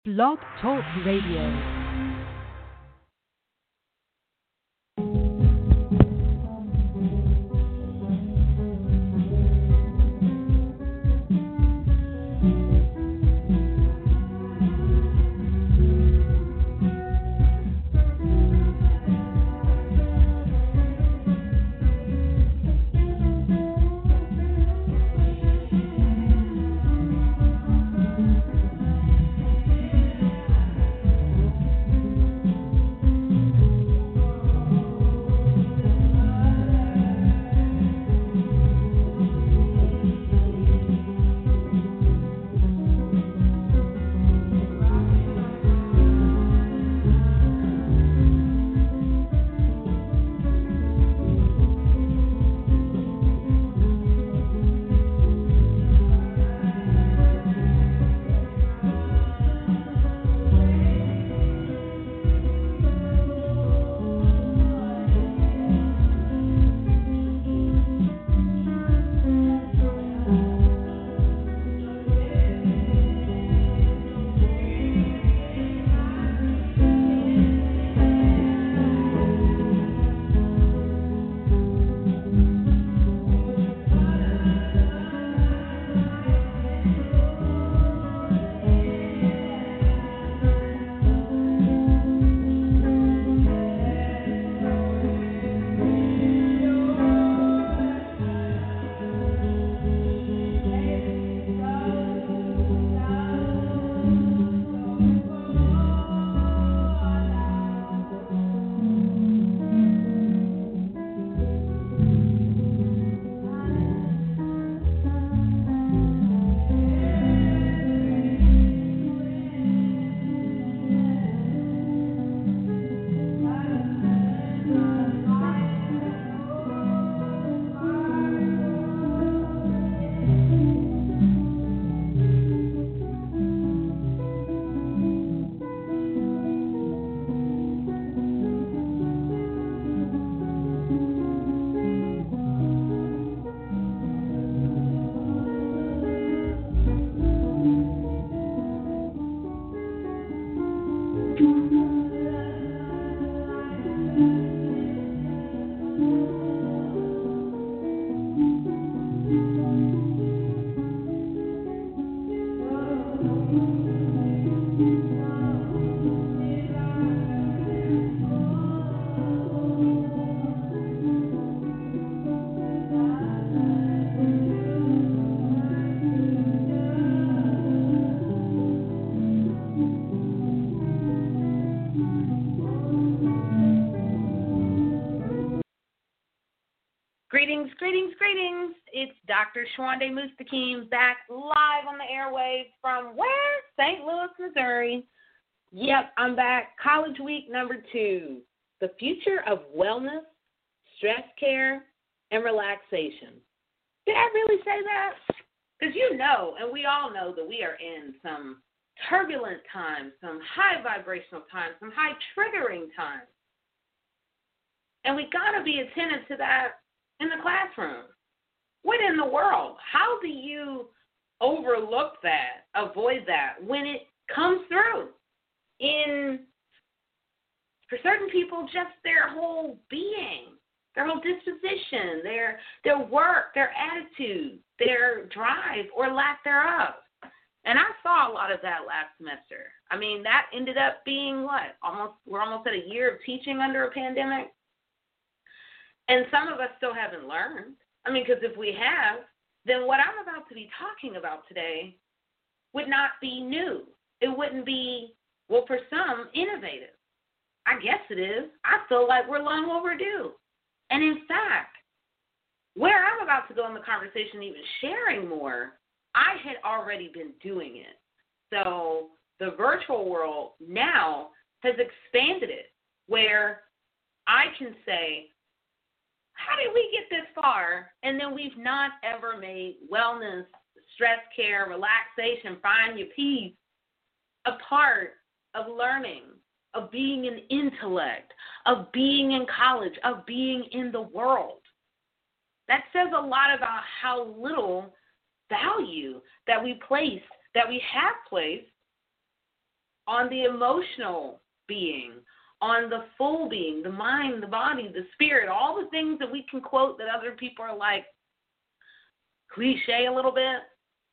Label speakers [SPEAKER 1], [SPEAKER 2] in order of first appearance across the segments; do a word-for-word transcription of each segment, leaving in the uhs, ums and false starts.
[SPEAKER 1] Blog Talk Radio.
[SPEAKER 2] Greetings, greetings, greetings. It's Doctor Shawande Mustakim back live on the airwaves from where? Saint Louis, Missouri. Yep, I'm back. College week number two. The future of wellness, stress care, and relaxation. Did I really say that? Because you know, and we all know that we are in some turbulent times, some high vibrational times, some high triggering times. And we got to be attentive to that in the classroom. What in the world? How do you overlook that, avoid that when it comes through in, for certain people, just their whole being, their whole disposition, their their work, their attitude, their drive or lack thereof. And I saw a lot of that last semester. I mean, that ended up being what? Almost we're almost at a year of teaching under a pandemic. And some of us still haven't learned. I mean, because if we have, then what I'm about to be talking about today would not be new. It wouldn't be, well, for some, innovative. I guess it is. I feel like we're long overdue. And in fact, where I'm about to go in the conversation, even sharing more, I had already been doing it. So the virtual world now has expanded it where I can say, how did we get this far? And then we've not ever made wellness, stress care, relaxation, find your peace a part of learning, of being an intellect, of being in college, of being in the world. That says a lot about how little value that we place, that we have placed on the emotional being, on the full being, the mind, the body, the spirit, all the things that we can quote that other people are like cliche a little bit.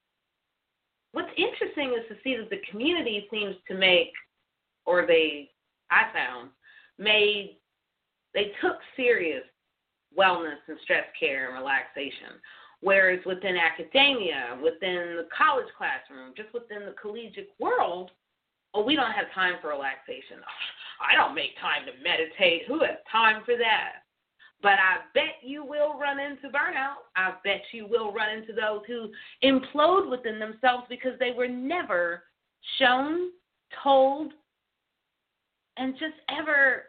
[SPEAKER 2] What's interesting is to see that the community seems to make, or they, I found, made, they took serious wellness and stress care and relaxation. Whereas within academia, within the college classroom, just within the collegiate world, oh, we don't have time for relaxation. I don't make time to meditate. Who has time for that? But I bet you will run into burnout. I bet you will run into those who implode within themselves because they were never shown, told, and just ever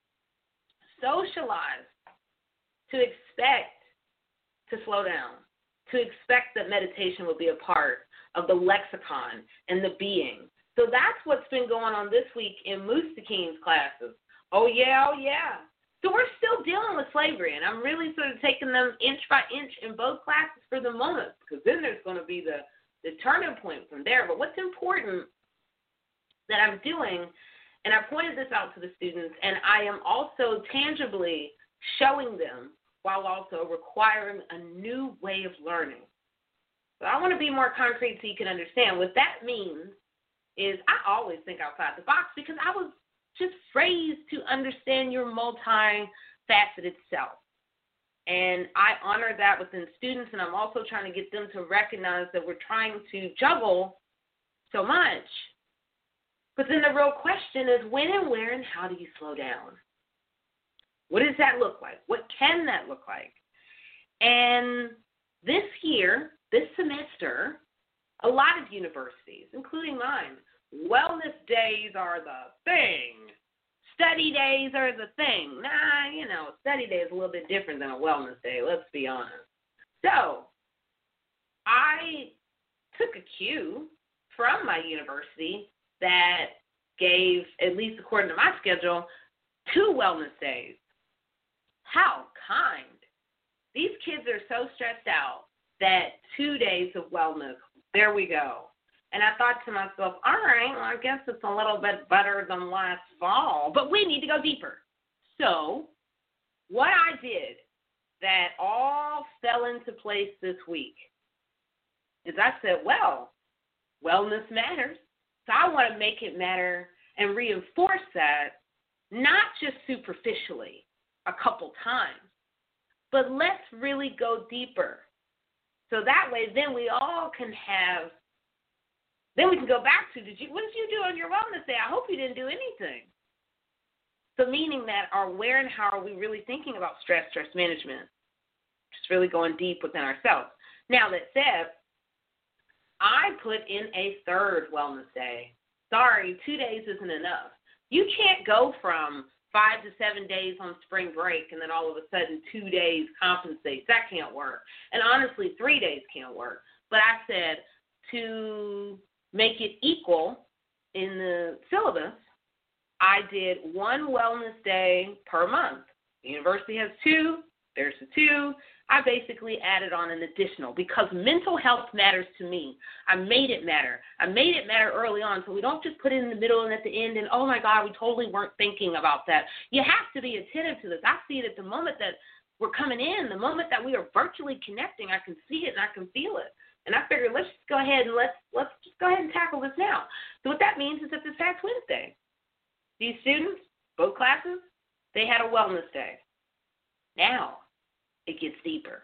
[SPEAKER 2] socialized to expect to slow down, to expect that meditation will be a part of the lexicon and the being. So that's what's been going on this week in Mustakeen's classes. Oh, yeah, oh, yeah. So we're still dealing with slavery, and I'm really sort of taking them inch by inch in both classes for the moment, because then there's going to be the, the turning point from there. But what's important that I'm doing, and I pointed this out to the students, and I am also tangibly showing them while also requiring a new way of learning. So I want to be more concrete so you can understand. What that means is I always think outside the box because I was just phrased to understand your multifaceted self. And I honor that within students, and I'm also trying to get them to recognize that we're trying to juggle so much. But then the real question is when and where and how do you slow down? What does that look like? What can that look like? And this year, this semester, a lot of universities, including mine, wellness days are the thing. Study days are the thing. Nah, you know, study day is a little bit different than a wellness day, let's be honest. So I took a cue from my university that gave, at least according to my schedule, two wellness days. How kind. These kids are so stressed out that two days of wellness, there we go. And I thought to myself, all right, well, I guess it's a little bit better than last fall, but we need to go deeper. So what I did that all fell into place this week is I said, well, wellness matters. So I want to make it matter and reinforce that, not just superficially a couple times, but let's really go deeper. So that way then we all can have, then we can go back to, did you, what did you do on your wellness day? I hope you didn't do anything. So meaning that our where and how are we really thinking about stress, stress management? Just really going deep within ourselves. Now that said, I put in a third wellness day. Sorry, two days isn't enough. You can't go from five to seven days on spring break and then all of a sudden two days compensates. That can't work. And honestly, three days can't work. But I said to make it equal in the syllabus, I did one wellness day per month. The university has two. There's the two. I basically added on an additional because mental health matters to me. I made it matter. I made it matter early on so we don't just put it in the middle and at the end and, oh, my God, we totally weren't thinking about that. You have to be attentive to this. I see it at the moment that we're coming in, the moment that we are virtually connecting. I can see it and I can feel it. And I figured let's just go ahead and let's, let's just go ahead and tackle this now. So what that means is that this past Wednesday, these students, both classes, they had a wellness day. Now, it gets deeper.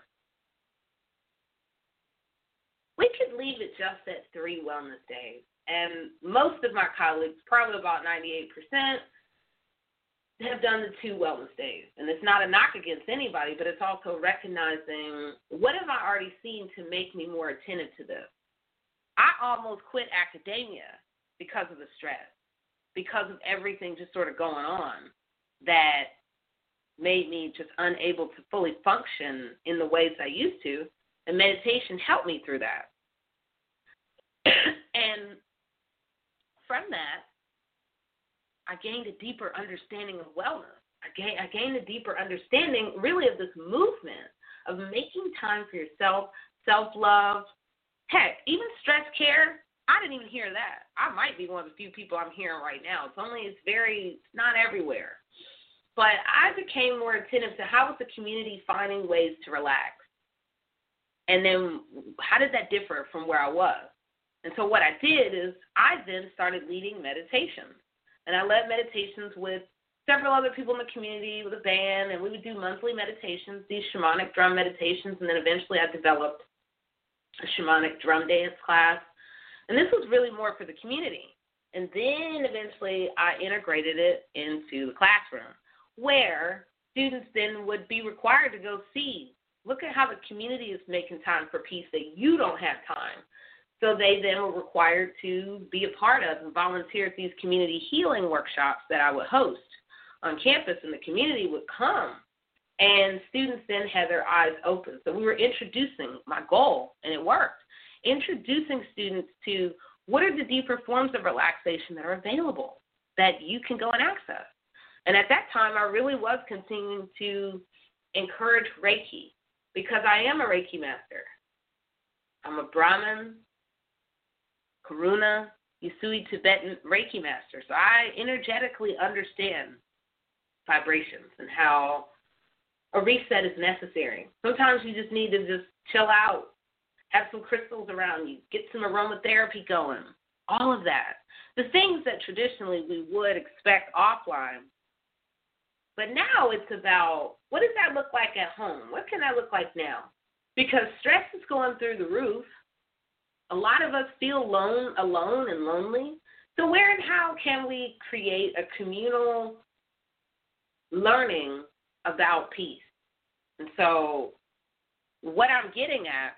[SPEAKER 2] We could leave it just at three wellness days. And most of my colleagues, probably about ninety-eight percent, have done the two wellness days. And it's not a knock against anybody, but it's also recognizing what have I already seen to make me more attentive to this. I almost quit academia because of the stress, because of everything just sort of going on that made me just unable to fully function in the ways I used to, and meditation helped me through that. And from that, I gained a deeper understanding of wellness. I gained, I gained a deeper understanding, really, of this movement of making time for yourself, self-love, heck, even stress care. I didn't even hear that. I might be one of the few people I'm hearing right now. It's only, it's very, it's not everywhere. But I became more attentive to how was the community finding ways to relax. And then how did that differ from where I was? And so what I did is I then started leading meditations. And I led meditations with several other people in the community with a band, and we would do monthly meditations, these shamanic drum meditations, and then eventually I developed a shamanic drum dance class. And this was really more for the community. And then eventually I integrated it into the classroom, where students then would be required to go see, look at how the community is making time for peace that you don't have time. So they then were required to be a part of and volunteer at these community healing workshops that I would host on campus, and the community would come. And students then had their eyes open. So we were introducing, my goal, and it worked, introducing students to what are the deeper forms of relaxation that are available that you can go and access. And at that time, I really was continuing to encourage Reiki, because I am a Reiki master. I'm a Brahmin, Karuna, Usui Tibetan Reiki master. So I energetically understand vibrations and how a reset is necessary. Sometimes you just need to just chill out, have some crystals around you, get some aromatherapy going, all of that. The things that traditionally we would expect offline. But now it's about, what does that look like at home? What can that look like now? Because stress is going through the roof. A lot of us feel alone, alone and lonely. So where and how can we create a communal learning about peace? And so what I'm getting at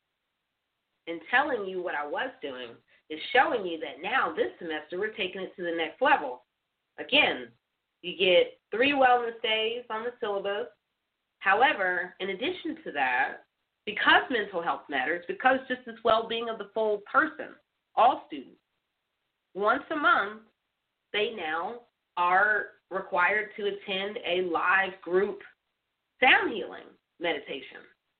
[SPEAKER 2] in telling you what I was doing is showing you that now this semester we're taking it to the next level. Again, you get three wellness days on the syllabus. However, in addition to that, because mental health matters, because just this well-being of the full person, all students, once a month, they now are required to attend a live group sound healing meditation.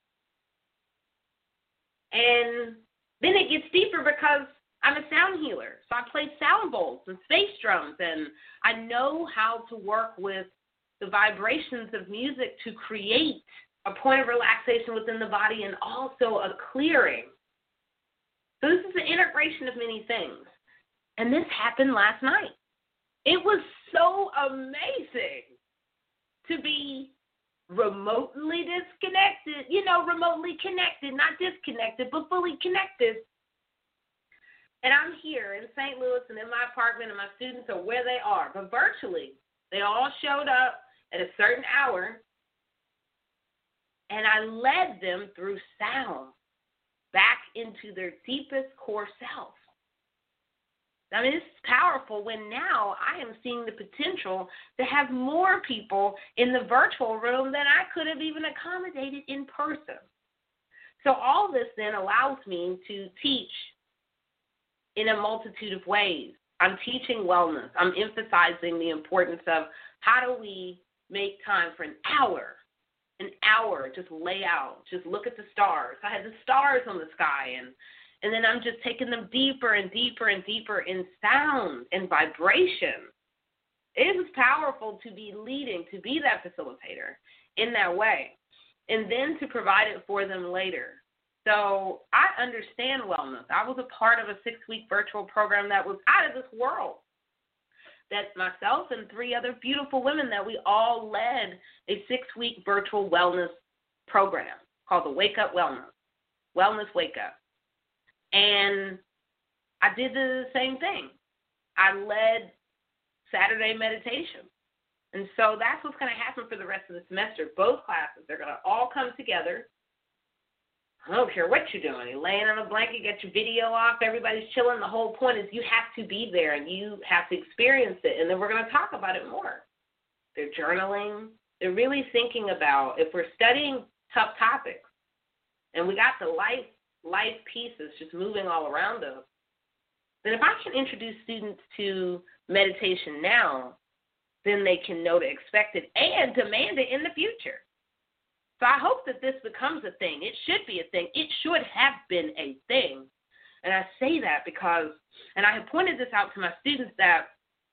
[SPEAKER 2] And then it gets deeper because I'm a sound healer. So I play sound bowls and space drums, and I know how to work with the vibrations of music to create a point of relaxation within the body and also a clearing. So this is the integration of many things. And this happened last night. It was so amazing to be remotely disconnected, you know, remotely connected, not disconnected, but fully connected. And I'm here in Saint Louis and in my apartment, and my students are where they are. But virtually, they all showed up at a certain hour, and I led them through sound back into their deepest core self. I mean, it's powerful when now I am seeing the potential to have more people in the virtual room than I could have even accommodated in person. So all this then allows me to teach in a multitude of ways. I'm teaching wellness. I'm emphasizing the importance of how do we make time for an hour, an hour, just lay out, just look at the stars. I had the stars on the sky, and And then I'm just taking them deeper and deeper and deeper in sound and vibration. It is powerful to be leading, to be that facilitator in that way, and then to provide it for them later. So I understand wellness. I was a part of a six-week virtual program that was out of this world, that myself and three other beautiful women that we all led a six-week virtual wellness program called the Wake Up Wellness, Wellness Wake Up. And I did the same thing. I led Saturday meditation. And so that's what's going to happen for the rest of the semester. Both classes, they're going to all come together. I don't care what you're doing. You're laying on a blanket, get your video off, everybody's chilling. The whole point is you have to be there and you have to experience it. And then we're going to talk about it more. They're journaling. They're really thinking about, if we're studying tough topics and we got the life life pieces just moving all around us, then if I can introduce students to meditation now, then they can know to expect it and demand it in the future. So I hope that this becomes a thing. It should be a thing. It should have been a thing. And I say that because, and I have pointed this out to my students, that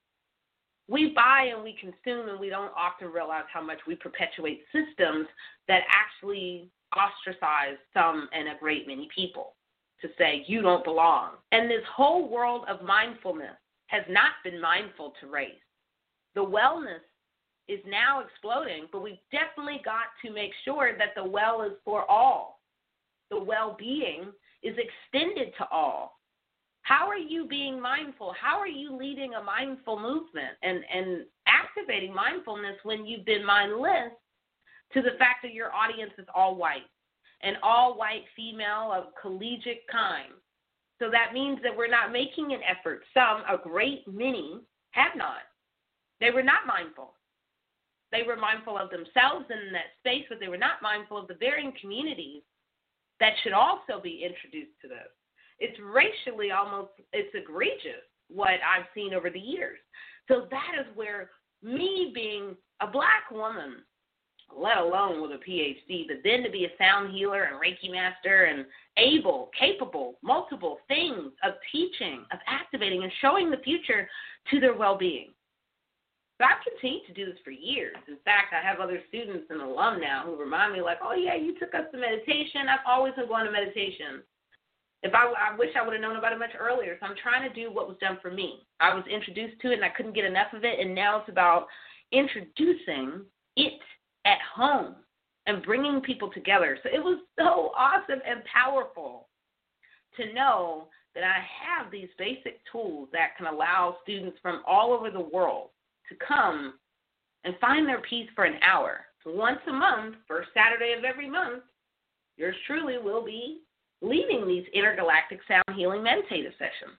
[SPEAKER 2] we buy and we consume and we don't often realize how much we perpetuate systems that actually ostracize some and a great many people to say you don't belong. And this whole world of mindfulness has not been mindful to race. The wellness is now exploding, but we've definitely got to make sure that the well is for all. The well-being is extended to all. How are you being mindful? How are you leading a mindful movement and, and activating mindfulness when you've been mindless to the fact that your audience is all white, an all white female of collegiate kind? So that means that we're not making an effort. Some, a great many, have not. They were not mindful. They were mindful of themselves in that space, but they were not mindful of the varying communities that should also be introduced to this. It's racially almost, it's egregious what I've seen over the years. So that is where me being a black woman, let alone with a P H D, but then to be a sound healer and Reiki master and able, capable, multiple things of teaching, of activating and showing the future to their well-being. So I've continued to do this for years. In fact, I have other students and alum now who remind me like, oh, yeah, you took us to meditation. I've always been going to meditation. If I, I wish I would have known about it much earlier. So I'm trying to do what was done for me. I was introduced to it, and I couldn't get enough of it, and now it's about introducing it at home and bringing people together. So it was so awesome and powerful to know that I have these basic tools that can allow students from all over the world to come and find their peace for an hour. So once a month, first Saturday of every month, yours truly will be leading these intergalactic sound healing meditative sessions.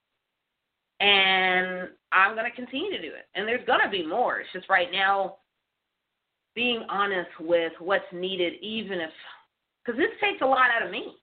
[SPEAKER 2] And I'm going to continue to do it. And there's going to be more. It's just right now being honest with what's needed, even if, because this takes a lot out of me.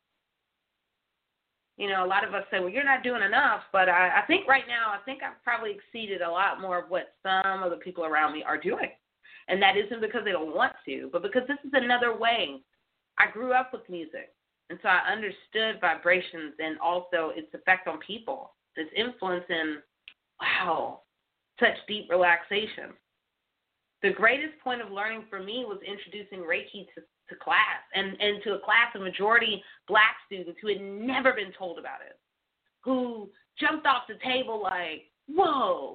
[SPEAKER 2] You know, a lot of us say, well, you're not doing enough. But I, I think right now, I think I've probably exceeded a lot more of what some of the people around me are doing. And that isn't because they don't want to, but because this is another way. I grew up with music. And so I understood vibrations and also its effect on people, its influence in, wow, such deep relaxation. The greatest point of learning for me was introducing Reiki to, to class and, and to a class of majority black students who had never been told about it, who jumped off the table like, whoa,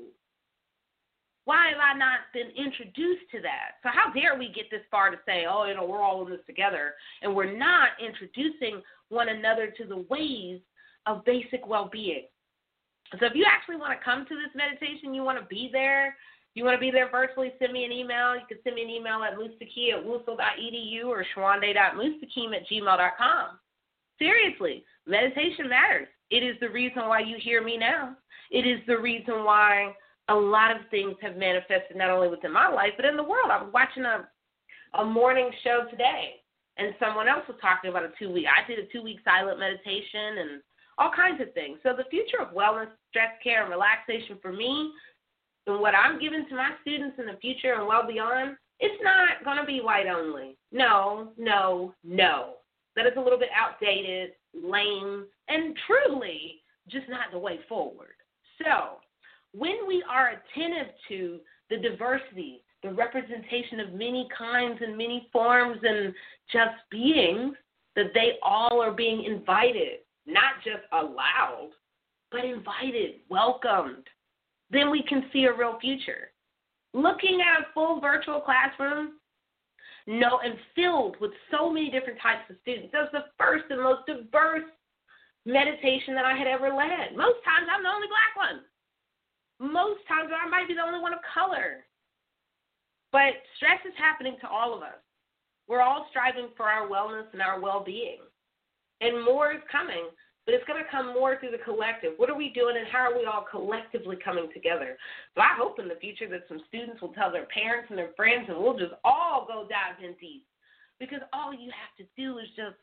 [SPEAKER 2] why have I not been introduced to that? So how dare we get this far to say, oh, you know, we're all in this together, and we're not introducing one another to the ways of basic well-being. So if you actually want to come to this meditation, you want to be there, you want to be there virtually, send me an email. You can send me an email at mustaki at wusel dot e d u or shwande dot mustakim at gmail dot com. Seriously, meditation matters. It is the reason why you hear me now. It is the reason why a lot of things have manifested not only within my life, but in the world. I was watching a, a morning show today, and someone else was talking about a two-week. I did a two-week silent meditation and all kinds of things. So the future of wellness, stress care, and relaxation for me, and what I'm giving to my students in the future and well beyond, it's not going to be white only. No, no, no. That is a little bit outdated, lame, and truly just not the way forward. So when we are attentive to the diversity, the representation of many kinds and many forms and just beings, that they all are being invited, not just allowed, but invited, welcomed, then we can see a real future. Looking at a full virtual classroom, no, and filled with so many different types of students. That was the first and most diverse meditation that I had ever led. Most times I'm the only black one. Most times I might be the only one of color. But stress is happening to all of us. We're all striving for our wellness and our well-being. And more is coming, but it's going to come more through the collective. What are we doing and how are we all collectively coming together? So I hope in the future that some students will tell their parents and their friends, and we'll just all go dive in deep. Because all you have to do is just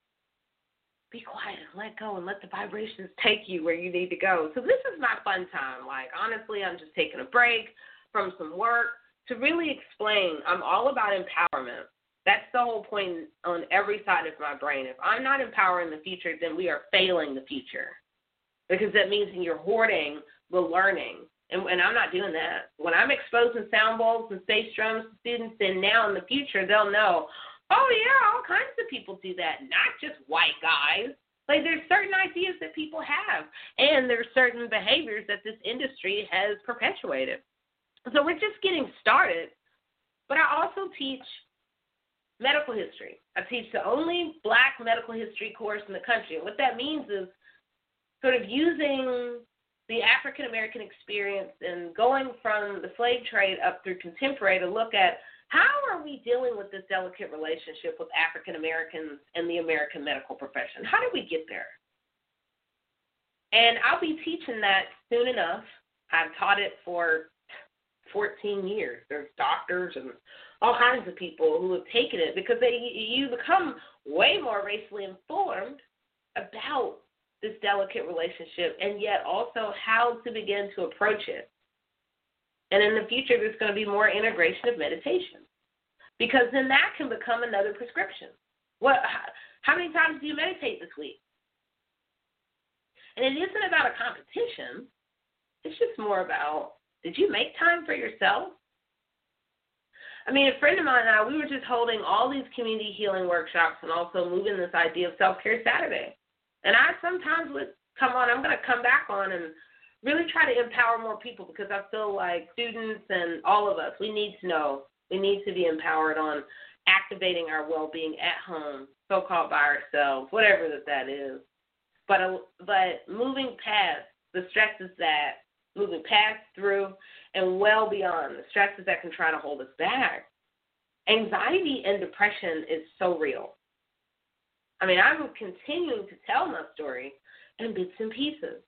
[SPEAKER 2] be quiet and let go and let the vibrations take you where you need to go. So this is my fun time. Like, honestly, I'm just taking a break from some work to really explain. I'm all about empowerment. That's the whole point on every side of my brain. If I'm not empowering the future, then we are failing the future. because that means you're hoarding the learning. And, and I'm not doing that. When I'm exposing sound bowls and bass drums to students, then now in the future they'll know, oh, yeah, all kinds of people do that, not just white guys. Like, there's certain ideas that people have, and there's certain behaviors that this industry has perpetuated. So we're just getting started. But I also teach medical history. I teach the only black medical history course in the country. And what that means is sort of using the African-American experience and going from the slave trade up through contemporary to look at how are we dealing with this delicate relationship with African-Americans and the American medical profession? How did we get there? And I'll be teaching that soon enough. I've taught it for fourteen years. There's doctors and all kinds of people who have taken it because they you become way more racially informed about this delicate relationship and yet also how to begin to approach it. And in the future, there's going to be more integration of meditation because then that can become another prescription. What? How many times do you meditate this week? And it isn't about a competition. It's just more about, did you make time for yourself? I mean, a friend of mine and I, we were just holding all these community healing workshops and also moving this idea of Self-Care Saturday. And I sometimes would come on, I'm going to come back on and really try to empower more people because I feel like students and all of us, we need to know, we need to be empowered on activating our well-being at home, so-called by ourselves, whatever that, that is. But, uh, but moving past the stresses that, moving past, through, and well beyond the stresses that can try to hold us back. Anxiety and depression is so real. I mean, I'm continuing to tell my story in bits and pieces.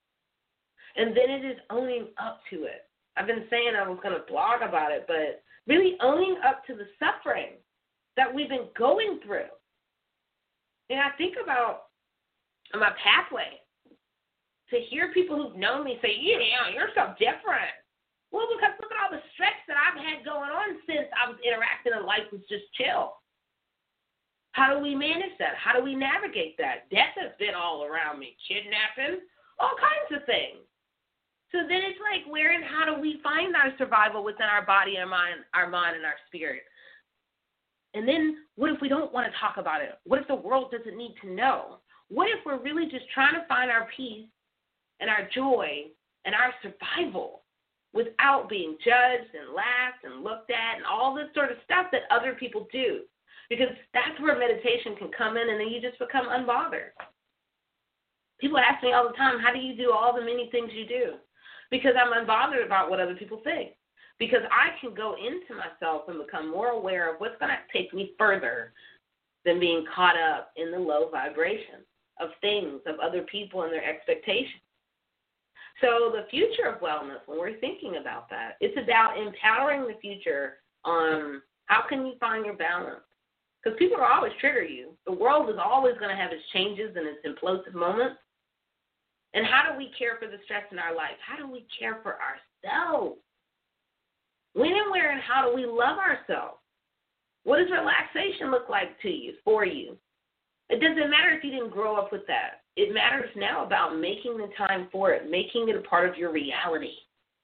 [SPEAKER 2] And then it is owning up to it. I've been saying I was going to blog about it, but really owning up to the suffering that we've been going through. And I think about my pathway to hear people who've known me say, yeah, you're so different. Well, because look at all the stress that I've had going on since I was interacting and life was just chill. How do we manage that? How do we navigate that? Death has been all around me, kidnapping, all kinds of things. So then it's like, where and how do we find our survival within our body, our mind, our mind, and our spirit? And then what if we don't want to talk about it? What if the world doesn't need to know? What if we're really just trying to find our peace and our joy and our survival without being judged and laughed and looked at and all this sort of stuff that other people do? Because that's where meditation can come in, and then you just become unbothered. People ask me all the time, how do you do all the many things you do? Because I'm unbothered about what other people think. Because I can go into myself and become more aware of what's going to take me further than being caught up in the low vibration of things, of other people and their expectations. So the future of wellness, when we're thinking about that, it's about empowering the future on how can you find your balance. Because people will always trigger you. The world is always going to have its changes and its implosive moments. And how do we care for the stress in our life? How do we care for ourselves? When and where and how do we love ourselves? What does relaxation look like to you, for you? It doesn't matter if you didn't grow up with that. It matters now about making the time for it, making it a part of your reality.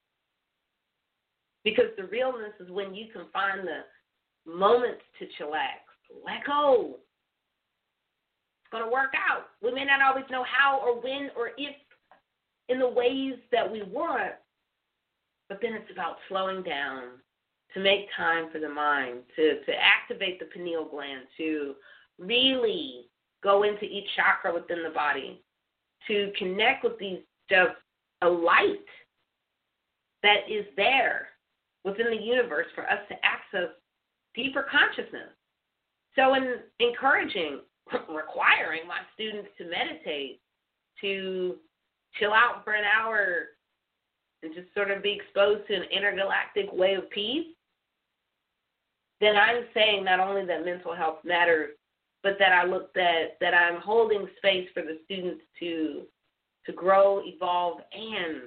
[SPEAKER 2] Because the realness is when you can find the moments to chillax. Let go. It's going to work out. We may not always know how or when or if in the ways that we want, but then it's about slowing down to make time for the mind, to, to activate the pineal gland, to really go into each chakra within the body, to connect with these just a light that is there within the universe for us to access deeper consciousness. So in encouraging, requiring my students to meditate, to chill out for an hour and just sort of be exposed to an intergalactic way of peace, then I'm saying not only that mental health matters, but that I look that that I'm holding space for the students to to grow, evolve, and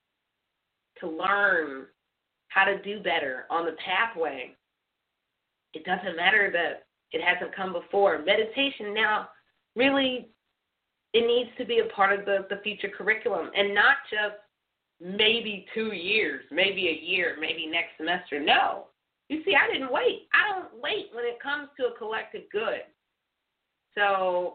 [SPEAKER 2] to learn how to do better on the pathway. It doesn't matter that it hasn't come before. Meditation now really it needs to be a part of the, the future curriculum, and not just maybe two years, maybe a year, maybe next semester. No. You see, I didn't wait. I don't wait when it comes to a collective good. So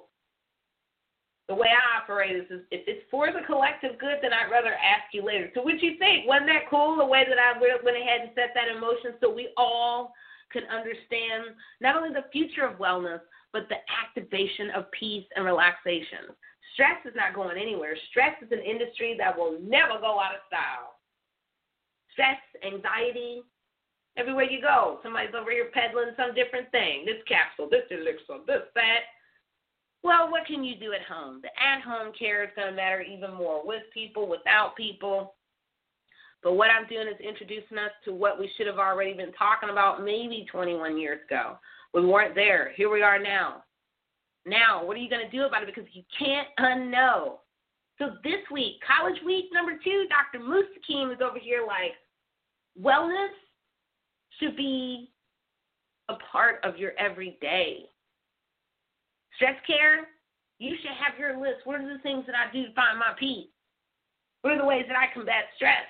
[SPEAKER 2] the way I operate is, is if it's for the collective good, then I'd rather ask you later. So what you think? Wasn't that cool, the way that I went ahead and set that in motion so we all could understand not only the future of wellness, but the activation of peace and relaxation. Stress is not going anywhere. Stress is an industry that will never go out of style. Stress, anxiety, everywhere you go, somebody's over here peddling some different thing. This capsule, this elixir, this, that. Well, what can you do at home? The at-home care is going to matter even more, with people, without people. But what I'm doing is introducing us to what we should have already been talking about maybe twenty-one years ago. We weren't there. Here we are now. Now, what are you going to do about it? Because you can't unknow. So this week, college week number two, Doctor Mustakim is over here like, wellness should be a part of your everyday. Stress care, you should have your list. What are the things that I do to find my peace? What are the ways that I combat stress?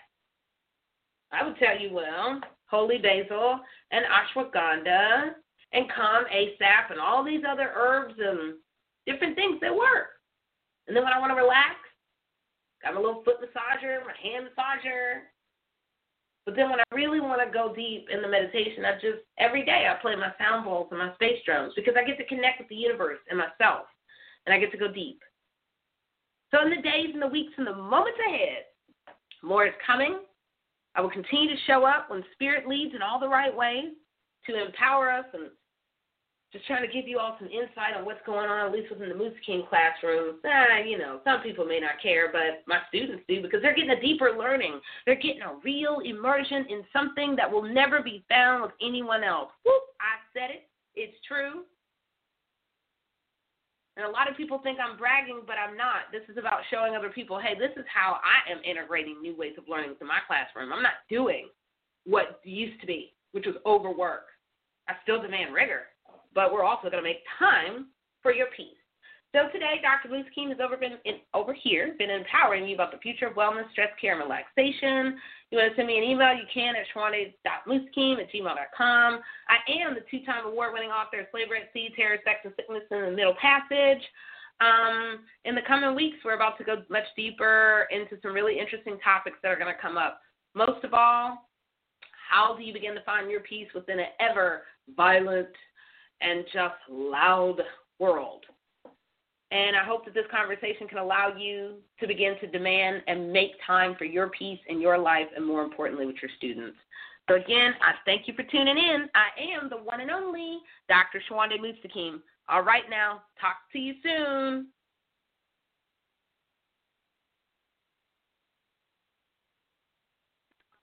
[SPEAKER 2] I would tell you, well, holy basil and ashwagandha and calm ASAP and all these other herbs and different things that work. And then when I want to relax, got my little foot massager, my hand massager. But then when I really want to go deep in the meditation, I just, every day I play my sound bowls and my space drums because I get to connect with the universe and myself, and I get to go deep. So in the days and the weeks and the moments ahead, more is coming. I will continue to show up when Spirit leads in all the right ways to empower us, and just trying to give you all some insight on what's going on, at least within the Mustakim classroom. Ah, you know, some people may not care, but my students do because they're getting a deeper learning. They're getting a real immersion in something that will never be found with anyone else. Whoop, I said it. It's true. And a lot of people think I'm bragging, but I'm not. This is about showing other people, hey, this is how I am integrating new ways of learning into my classroom. I'm not doing what used to be, which was overwork. I still demand rigor, but we're also going to make time for your peace. So today, Doctor Mustakim has over, been in, over here been empowering you about the future of wellness, stress care, and relaxation. You want to send me an email, you can at shawande dot mustakim at gmail dot com. I am the two-time award-winning author of Slavery at Sea, Terror, Sex, and Sickness in the Middle Passage. Um, in the coming weeks, we're about to go much deeper into some really interesting topics that are going to come up. Most of all, how do you begin to find your peace within an ever-violent and just loud world? And I hope that this conversation can allow you to begin to demand and make time for your peace in your life, and more importantly, with your students. So again, I thank you for tuning in. I am the one and only Doctor Shawande Mustakim. All right now, talk to you soon.